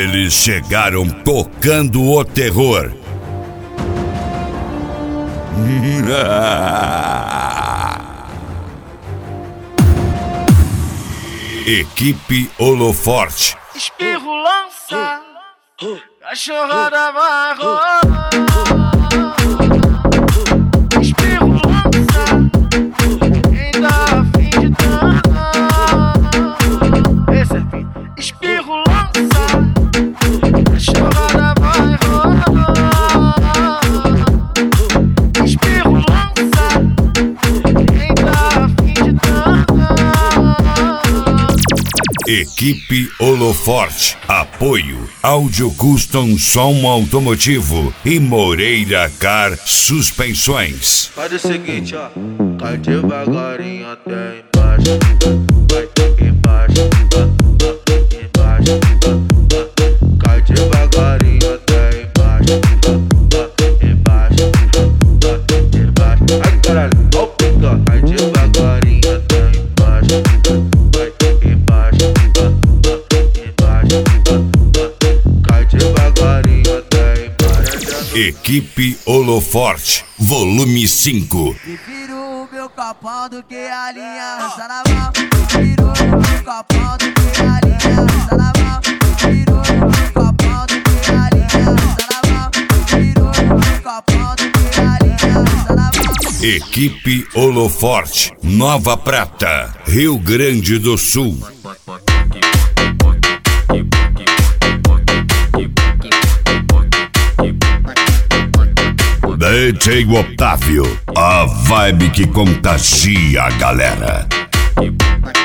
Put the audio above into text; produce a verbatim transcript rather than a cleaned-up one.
Eles chegaram tocando o terror. Equipe Holoforte. Espirro lança, cachorrada vai rolar. Espirro lança, quem dá a fim de dançar. Esse é fim. Espirro lança, cachorrada vai rolar. Espirro lança, quem dá a fim de dançar. Equipe Holoforte. Apoio Áudio Custom Som Automotivo e Moreira Car Suspensões. Faz o seguinte, ó, cai devagarinho até embaixo, vai embaixo, embaixo, cai devagarinho até embaixo, embaixo, embaixo. Ai caralho, ó o pica, cai devagarinho até embaixo, vai embaixo, embaixo, cai devagarinho até embaixo. Equipe Holoforte, volume cinco. Prefiro o meu copão do que a linha Saraval. Prefiro o meu copão do que a linha Saraval. Prefiro o meu copão do que a linha Saraval. Prefiro o meu copão do que a linha Saraval. Equipe Holoforte, Nova Prata, Rio Grande do Sul. D J Otávio, a vibe que contagia a galera.